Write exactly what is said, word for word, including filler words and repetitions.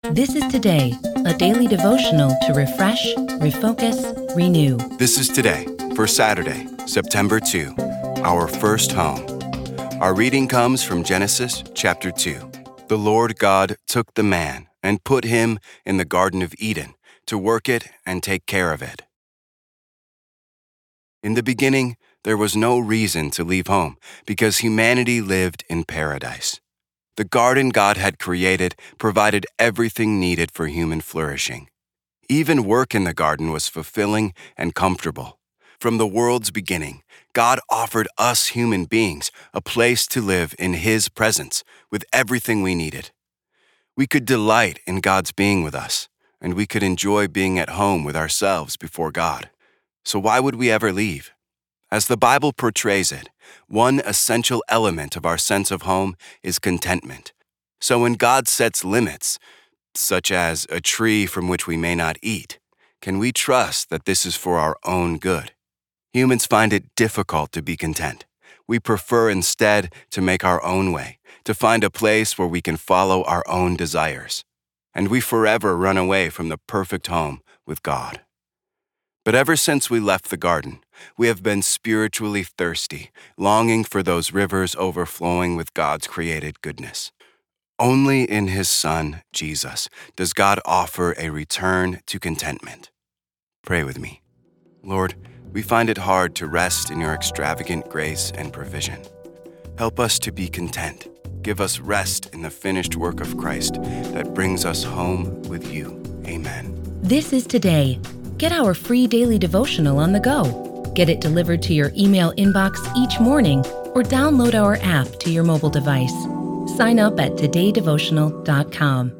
This is Today, a daily devotional to refresh, refocus, renew. This is Today for Saturday, September second, our first home. Our reading comes from Genesis chapter two. The Lord God took the man and put him in the Garden of Eden to work it and take care of it. In the beginning, there was no reason to leave home because humanity lived in paradise. The garden God had created provided everything needed for human flourishing. Even work in the garden was fulfilling and comfortable. From the world's beginning, God offered us human beings a place to live in His presence with everything we needed. We could delight in God's being with us, and we could enjoy being at home with ourselves before God. So why would we ever leave? As the Bible portrays it, one essential element of our sense of home is contentment. So when God sets limits, such as a tree from which we may not eat, can we trust that this is for our own good? Humans find it difficult to be content. We prefer instead to make our own way, to find a place where we can follow our own desires. And we forever run away from the perfect home with God. But ever since we left the garden, we have been spiritually thirsty, longing for those rivers overflowing with God's created goodness. Only in His Son, Jesus, does God offer a return to contentment. Pray with me. Lord, we find it hard to rest in Your extravagant grace and provision. Help us to be content. Give us rest in the finished work of Christ that brings us home with You. Amen. This is Today. Get our free daily devotional on the go. Get it delivered to your email inbox each morning or download our app to your mobile device. Sign up at today devotional dot com.